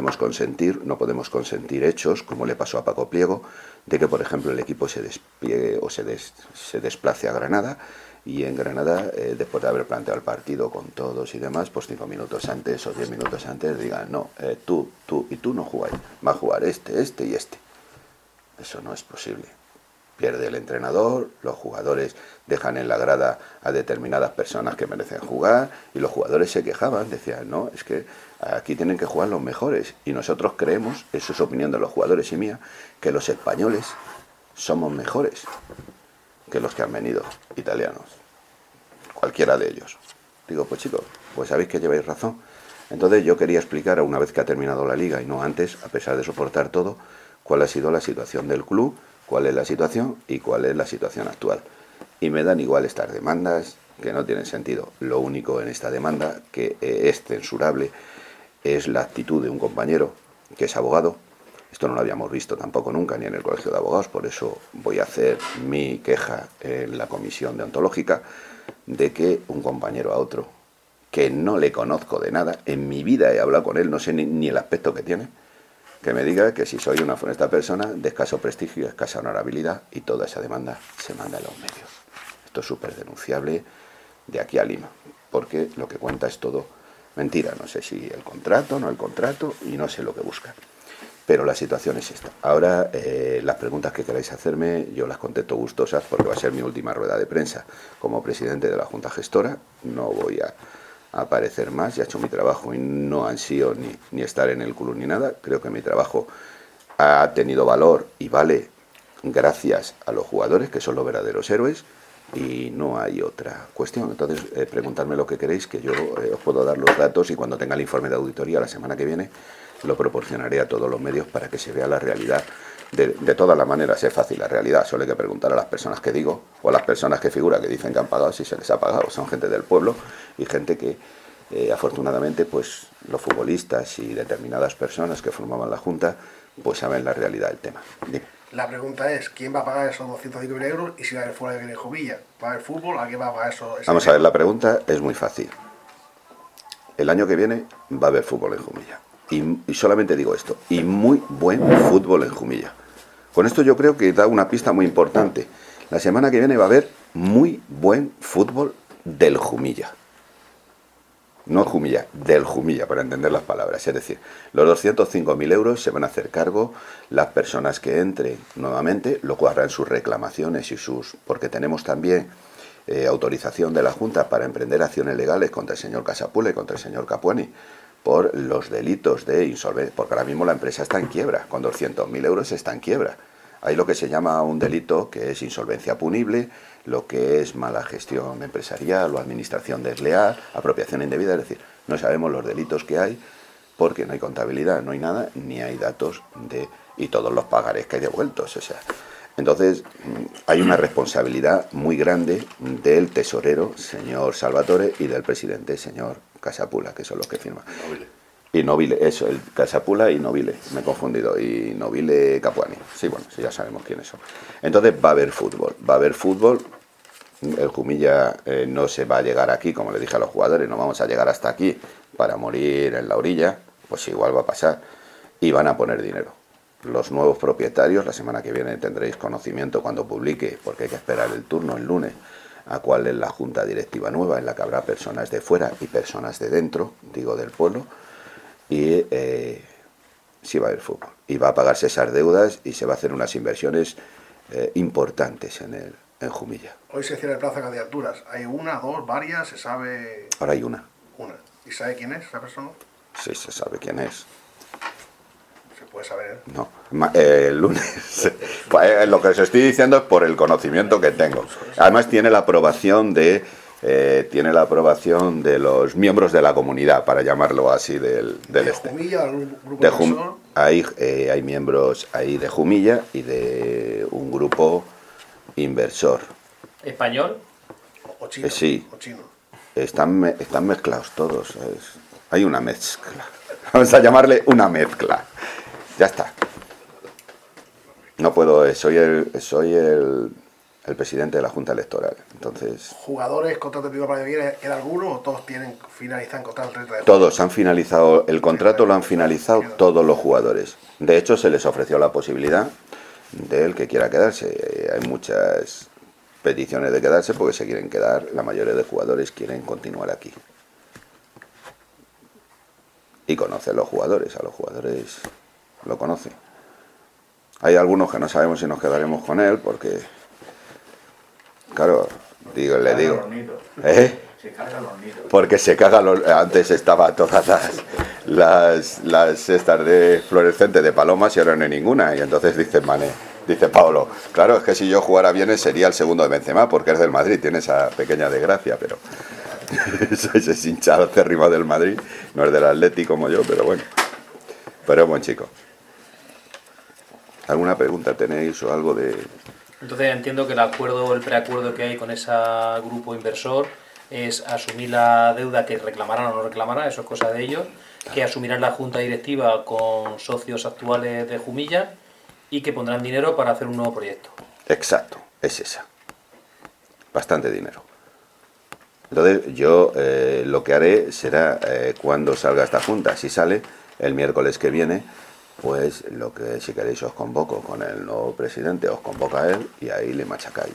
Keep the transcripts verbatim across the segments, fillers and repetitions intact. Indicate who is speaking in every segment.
Speaker 1: podemos consentir, no podemos consentir hechos, como le pasó a Paco Pliego, de que, por ejemplo, el equipo se despliegue o se, des, se desplace a Granada y en Granada, eh, después de haber planteado el partido con todos y demás, pues cinco minutos antes o diez minutos antes digan, no, eh, tú, tú y tú no jugáis, va a jugar este, este y este. Eso no es posible. Pierde el entrenador, los jugadores dejan en la grada a determinadas personas que merecen jugar y los jugadores se quejaban, decían, no, es que aquí tienen que jugar los mejores y nosotros creemos, eso es opinión de los jugadores y mía, que los españoles somos mejores que los que han venido, italianos, cualquiera de ellos. Digo, pues chicos, pues sabéis que lleváis razón. Entonces yo quería explicar, una vez que ha terminado la liga y no antes, a pesar de soportar todo, cuál ha sido la situación del club, cuál es la situación y cuál es la situación actual. Y me dan igual estas demandas, que no tienen sentido. Lo único en esta demanda que es censurable es la actitud de un compañero que es abogado. Esto no lo habíamos visto tampoco nunca, ni en el Colegio de Abogados, por eso voy a hacer mi queja en la comisión deontológica, de que un compañero a otro, que no le conozco de nada, en mi vida he hablado con él, no sé ni, ni el aspecto que tiene, que me diga que si soy una funesta persona de escaso prestigio, escasa honorabilidad, y toda esa demanda se manda a los medios. Esto es súper denunciable de aquí a Lima, porque lo que cuenta es todo mentira. No sé si el contrato, no el contrato, y no sé lo que busca. Pero la situación es esta. Ahora, eh, las preguntas que queráis hacerme, yo las contesto gustosas, porque va a ser mi última rueda de prensa como presidente de la Junta Gestora. No voy a aparecer más, ya he hecho mi trabajo y no ansío ni, ni estar en el club ni nada. Creo que mi trabajo ha tenido valor y vale gracias a los jugadores, que son los verdaderos héroes, y no hay otra cuestión. Entonces, eh, preguntadme lo que queréis, que yo eh, os puedo dar los datos y cuando tenga el informe de auditoría la semana que viene lo proporcionaré a todos los medios para que se vea la realidad. De, de todas las maneras es fácil la realidad, solo hay que preguntar a las personas que digo o a las personas que figuran que dicen que han pagado si se les ha pagado. Son gente del pueblo y gente que eh, afortunadamente pues los futbolistas y determinadas personas que formaban la Junta pues saben la realidad del tema. Dime.
Speaker 2: La pregunta es, ¿quién va a pagar esos doscientos cinco mil euros y si va a haber fuera de Jumilla? ¿Va a haber fútbol? ¿A quién va a pagar eso?
Speaker 1: Vamos a ver, la pregunta es muy fácil. El año que viene va a haber fútbol en Jumilla. Y, y solamente digo esto, y muy buen fútbol en Jumilla. Con esto yo creo que da una pista muy importante. La semana que viene va a haber muy buen fútbol del Jumilla. No Jumilla, del Jumilla, para entender las palabras. Es decir, los doscientos cinco mil euros se van a hacer cargo las personas que entren nuevamente, luego harán sus reclamaciones y sus... porque tenemos también eh, autorización de la Junta para emprender acciones legales contra el señor Casapula y contra el señor Capuani por los delitos de insolvencia, porque ahora mismo la empresa está en quiebra, con doscientos mil euros está en quiebra. Hay lo que se llama un delito que es insolvencia punible, lo que es mala gestión empresarial o administración desleal, apropiación indebida, es decir, no sabemos los delitos que hay porque no hay contabilidad, no hay nada, ni hay datos de y todos los pagarés que hay devueltos, o sea. Entonces, hay una responsabilidad muy grande del tesorero, señor Salvatore, y del presidente, señor Casapula, que son los que firman. Nobile. Y Nobile, eso, el Casapula y Nobile, me he confundido, y Nobile Capuani. Sí, bueno, sí, ya sabemos quiénes son. Entonces va a haber fútbol, va a haber fútbol. El Jumilla eh, no se va a llegar aquí, como le dije a los jugadores, no vamos a llegar hasta aquí para morir en la orilla, pues igual va a pasar. Y van a poner dinero. Los nuevos propietarios, la semana que viene tendréis conocimiento cuando publique, porque hay que esperar el turno el lunes, a cuál es la junta directiva nueva, en la que habrá personas de fuera y personas de dentro, digo del pueblo, y eh, sí va a haber fútbol. Y va a pagarse esas deudas y se va a hacer unas inversiones eh, importantes en el en Jumilla.
Speaker 2: Hoy se cierra el plazo de candidaturas. ¿Hay una, dos, varias? ¿Se sabe...?
Speaker 1: Ahora hay una.
Speaker 2: Una. ¿Y sabe quién es esa persona?
Speaker 1: Sí, se sabe quién es.
Speaker 2: ¿Se puede saber?
Speaker 1: No, eh, el lunes. Pues, lo que os estoy diciendo es por el conocimiento que tengo. Además tiene la aprobación de eh, tiene la aprobación de los miembros de la comunidad, para llamarlo así, del, del
Speaker 2: ¿De
Speaker 1: este.
Speaker 2: Jumilla, algún grupo
Speaker 1: de
Speaker 2: Jum
Speaker 1: hay, eh, hay miembros ahí de Jumilla y de un grupo inversor.
Speaker 3: ¿Español?
Speaker 2: O chino.
Speaker 1: Eh, sí.
Speaker 2: O chino.
Speaker 1: Están, me, están mezclados todos. ¿Sabes? Hay una mezcla. Vamos a llamarle una mezcla. Ya está. No puedo, soy el, soy el, el presidente de la Junta Electoral. Entonces,
Speaker 2: ¿Jugadores, contrato de para el año que viene, queda alguno o todos tienen finalizan contrato el treinta de junio?
Speaker 1: todos han finalizado, el contrato lo han finalizado todos los jugadores. De hecho, se les ofreció la posibilidad del que quiera quedarse. Hay muchas peticiones de quedarse porque se quieren quedar, la mayoría de jugadores quieren continuar aquí. Y conocen los jugadores, a los jugadores lo conocen. Hay algunos que no sabemos si nos quedaremos con él porque, claro, digo, le digo, ¿eh?
Speaker 3: Se cagan los nidos.
Speaker 1: Porque se cagan los... Antes estaba todas las, las, las cestas de fluorescente de palomas y ahora no hay ninguna. Y entonces dice Mané, dice Pablo, claro, es que si yo jugara bien sería el segundo de Benzema porque es del Madrid, tiene esa pequeña desgracia, pero ese hinchado acérrimo del Madrid, no es del Atleti como yo, pero bueno, pero es buen chico. ¿Alguna pregunta tenéis o algo de...?
Speaker 4: Entonces entiendo que el acuerdo, el preacuerdo que hay con ese grupo inversor es asumir la deuda que reclamarán o no reclamarán, eso es cosa de ellos, que asumirán la junta directiva con socios actuales de Jumilla y que pondrán dinero para hacer un nuevo proyecto.
Speaker 1: Exacto, es esa. Bastante dinero. Entonces yo eh, lo que haré será eh, cuando salga esta junta, si sale el miércoles que viene, pues lo que si queréis os convoco con el nuevo presidente, os convoca a él y ahí le machacáis.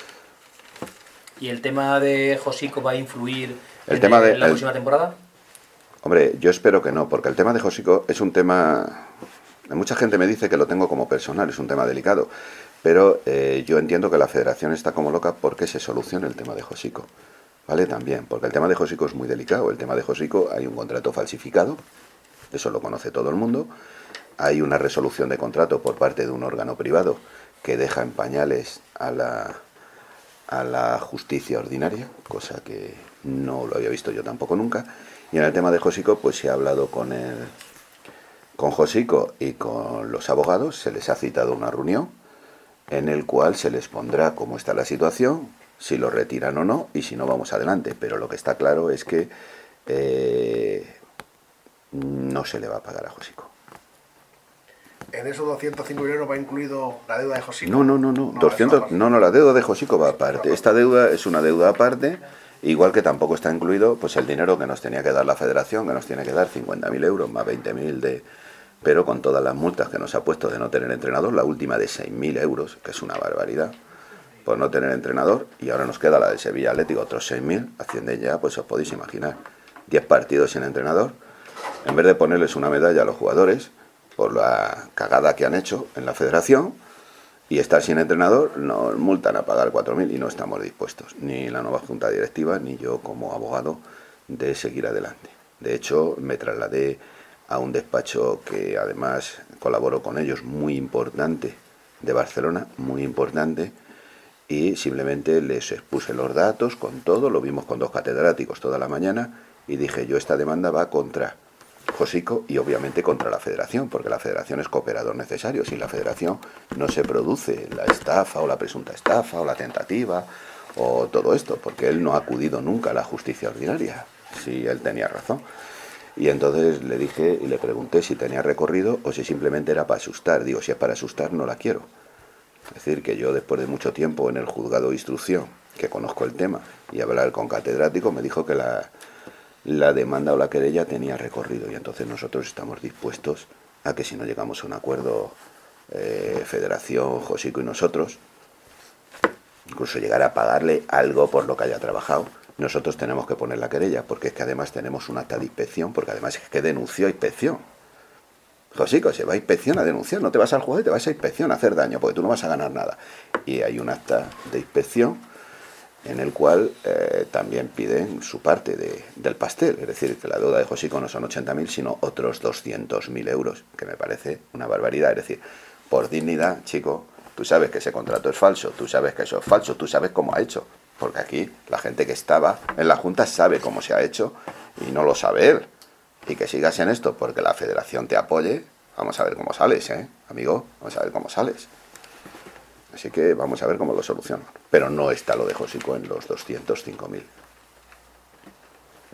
Speaker 4: ¿Y el tema de Josico va a influir
Speaker 1: el
Speaker 4: en,
Speaker 1: tema de,
Speaker 4: en la
Speaker 1: el,
Speaker 4: próxima temporada?
Speaker 1: Hombre, yo espero que no, porque el tema de Josico es un tema... Mucha gente me dice que lo tengo como personal, es un tema delicado, pero eh, yo entiendo que la federación está como loca porque se solucione el tema de Josico, ¿vale? También, porque el tema de Josico es muy delicado. El tema de Josico, hay un contrato falsificado, eso lo conoce todo el mundo, hay una resolución de contrato por parte de un órgano privado que deja en pañales a la, a la justicia ordinaria, cosa que no lo había visto yo tampoco nunca. Y en el tema de Josico, pues se ha hablado con el, con Josico y con los abogados, se les ha citado una reunión en el cual se les pondrá cómo está la situación, si lo retiran o no, y si no vamos adelante. Pero lo que está claro es que eh, no se le va a pagar a Josico.
Speaker 2: ¿En esos doscientos cinco mil euros va incluido la deuda de Josico?
Speaker 1: No, no, no, no,
Speaker 2: no,
Speaker 1: doscientos, no, no, la deuda de Josico va aparte. Esta deuda es una deuda aparte, igual que tampoco está incluido pues el dinero que nos tenía que dar la federación, que nos tiene que dar cincuenta mil euros más veinte mil de... Pero con todas las multas que nos ha puesto de no tener entrenador, la última de seis mil euros, que es una barbaridad, por no tener entrenador, y ahora nos queda la del Sevilla Atlético, otros seis mil, ascienden ya, pues os podéis imaginar, diez partidos sin entrenador, en vez de ponerles una medalla a los jugadores, por la cagada que han hecho en la federación, y estar sin entrenador, nos multan a pagar cuatro mil y no estamos dispuestos, ni la nueva junta directiva, ni yo como abogado, de seguir adelante. De hecho, me trasladé a un despacho que además colaboro con ellos, muy importante, de Barcelona, muy importante, y simplemente les expuse los datos con todo, lo vimos con dos catedráticos toda la mañana, y dije yo, esta demanda va contra Josico y obviamente contra la federación, porque la federación es cooperador necesario. Sin la federación no se produce la estafa o la presunta estafa o la tentativa o todo esto, porque él no ha acudido nunca a la justicia ordinaria, si él tenía razón. Y entonces le dije y le pregunté si tenía recorrido o si simplemente era para asustar. Digo, si es para asustar no la quiero. Es decir, que yo después de mucho tiempo en el juzgado de instrucción, que conozco el tema, y hablar con catedrático, me dijo que la... la demanda o la querella tenía recorrido y entonces nosotros estamos dispuestos a que si no llegamos a un acuerdo eh, Federación, Josico y nosotros, incluso llegar a pagarle algo por lo que haya trabajado, nosotros tenemos que poner la querella, porque es que además tenemos un acta de inspección, porque además es que denunció a inspección. Josico, se va a inspección a denunciar, no te vas al juez, te vas a inspección a hacer daño, porque tú no vas a ganar nada. Y hay un acta de inspección en el cual eh, también piden su parte de, del pastel, es decir, que la deuda de Josico no son ochenta mil, sino otros doscientos mil euros, que me parece una barbaridad. Es decir, por dignidad, chico, tú sabes que ese contrato es falso, tú sabes que eso es falso, tú sabes cómo ha hecho, porque aquí la gente que estaba en la Junta sabe cómo se ha hecho y no lo sabe él. Y que sigas en esto porque la federación te apoye, vamos a ver cómo sales, ¿eh, amigo? Vamos a ver cómo sales. Así que vamos a ver cómo lo solucionan. Pero no está lo de Josico en los doscientos cinco mil.